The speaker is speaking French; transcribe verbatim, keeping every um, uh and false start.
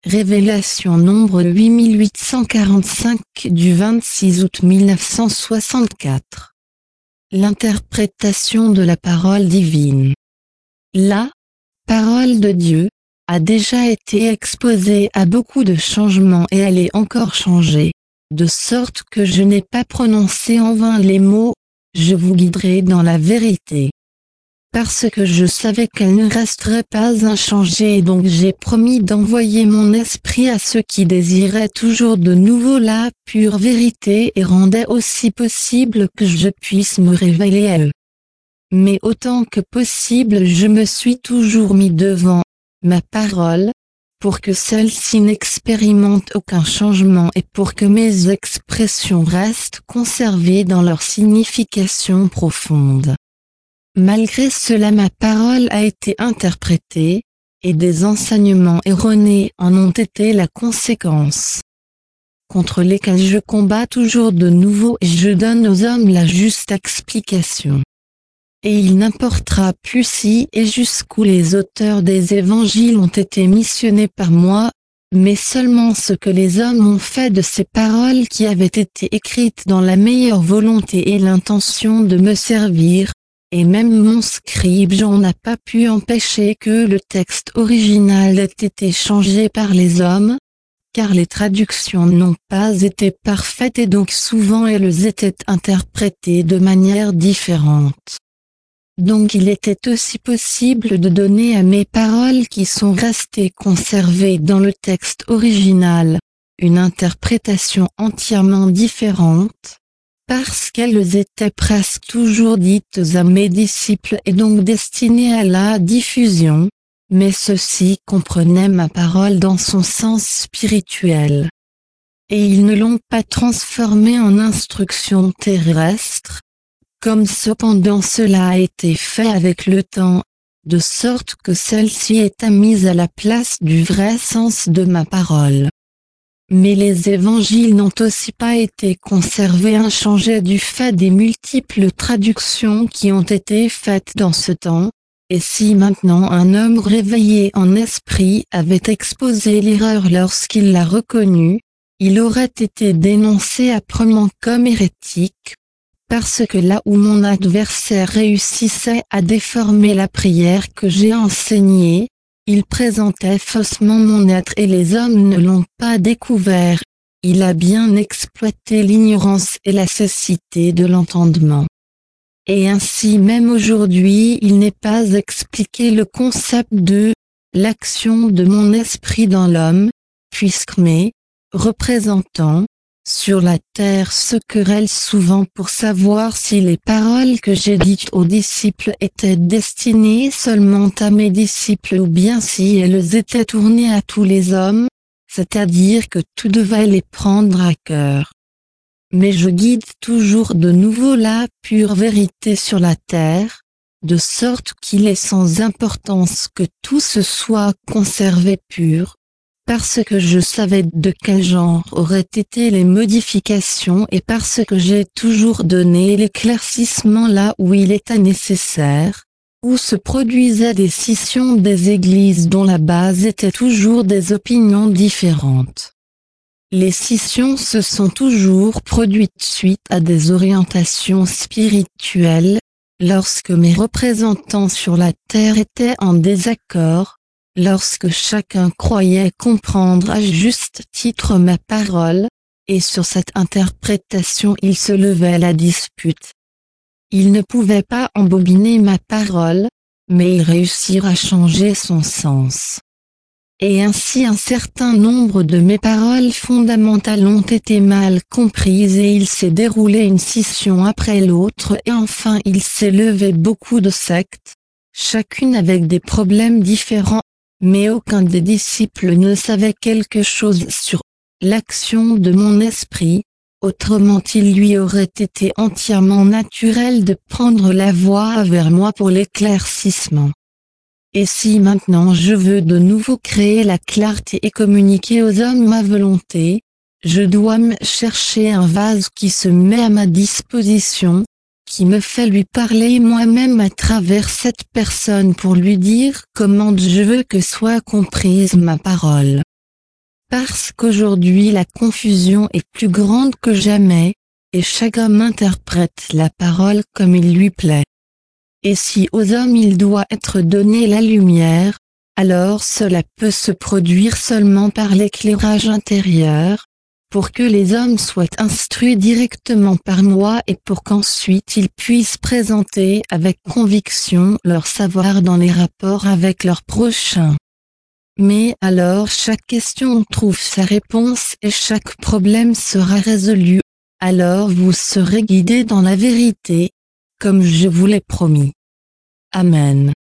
Révélation nombre huit mille huit cent quarante-cinq du vingt-six août mille neuf cent soixante-quatre. L'interprétation de la parole divine. La parole de Dieu a déjà été exposée à beaucoup de changements et elle est encore changée, de sorte que je n'ai pas prononcé en vain les mots « Je vous guiderai dans la vérité ». Parce que je savais qu'elle ne resterait pas inchangée et donc j'ai promis d'envoyer mon esprit à ceux qui désiraient toujours de nouveau la pure vérité et rendaient aussi possible que je puisse me révéler à eux. Mais autant que possible je me suis toujours mis devant ma parole, pour que celle-ci n'expérimente aucun changement et pour que mes expressions restent conservées dans leur signification profonde. Malgré cela ma parole a été interprétée, et des enseignements erronés en ont été la conséquence. Contre lesquels je combats toujours de nouveau et je donne aux hommes la juste explication. Et il n'importera plus si et jusqu'où les auteurs des évangiles ont été missionnés par moi, mais seulement ce que les hommes ont fait de ces paroles qui avaient été écrites dans la meilleure volonté et l'intention de me servir. Et même mon scribe Jean n'a pas pu empêcher que le texte original ait été changé par les hommes, car les traductions n'ont pas été parfaites et donc souvent elles étaient interprétées de manière différente. Donc il était aussi possible de donner à mes paroles qui sont restées conservées dans le texte original, une interprétation entièrement différente, parce qu'elles étaient presque toujours dites à mes disciples et donc destinées à la diffusion, mais ceux-ci comprenaient ma parole dans son sens spirituel. Et ils ne l'ont pas transformée en instruction terrestre, comme cependant cela a été fait avec le temps, de sorte que celle-ci est mise à la place du vrai sens de ma parole. Mais les évangiles n'ont aussi pas été conservés inchangés du fait des multiples traductions qui ont été faites dans ce temps, et si maintenant un homme réveillé en esprit avait exposé l'erreur lorsqu'il l'a reconnue, il aurait été dénoncé âprement comme hérétique, parce que là où mon adversaire réussissait à déformer la prière que j'ai enseignée, il présentait faussement mon être et les hommes ne l'ont pas découvert, il a bien exploité l'ignorance et la cécité de l'entendement. Et ainsi même aujourd'hui il n'est pas expliqué le concept de l'action de mon esprit dans l'homme, puisque mes représentants, sur la terre se querellent souvent pour savoir si les paroles que j'ai dites aux disciples étaient destinées seulement à mes disciples ou bien si elles étaient tournées à tous les hommes, c'est-à-dire que tout devait les prendre à cœur. Mais je guide toujours de nouveau la pure vérité sur la terre, de sorte qu'il est sans importance que tout ce soit conservé pur, parce que je savais de quel genre auraient été les modifications et parce que j'ai toujours donné l'éclaircissement là où il était nécessaire, où se produisaient des scissions des églises dont la base était toujours des opinions différentes. Les scissions se sont toujours produites suite à des orientations spirituelles, lorsque mes représentants sur la terre étaient en désaccord, lorsque chacun croyait comprendre à juste titre ma parole, et sur cette interprétation il se levait la dispute. Il ne pouvait pas embobiner ma parole, mais il réussir à changer son sens. Et ainsi un certain nombre de mes paroles fondamentales ont été mal comprises et il s'est déroulé une scission après l'autre et enfin il s'est levé beaucoup de sectes, chacune avec des problèmes différents. Mais aucun des disciples ne savait quelque chose sur l'action de mon esprit, autrement il lui aurait été entièrement naturel de prendre la voie vers moi pour l'éclaircissement. Et si maintenant je veux de nouveau créer la clarté et communiquer aux hommes ma volonté, je dois me chercher un vase qui se met à ma disposition, qui me fait lui parler moi-même à travers cette personne pour lui dire comment je veux que soit comprise ma parole. Parce qu'aujourd'hui la confusion est plus grande que jamais, et chaque homme interprète la parole comme il lui plaît. Et si aux hommes il doit être donné la lumière, alors cela peut se produire seulement par l'éclairage intérieur, pour que les hommes soient instruits directement par moi et pour qu'ensuite ils puissent présenter avec conviction leur savoir dans les rapports avec leur prochain. Mais alors chaque question trouve sa réponse et chaque problème sera résolu, alors vous serez guidés dans la vérité, comme je vous l'ai promis. Amen.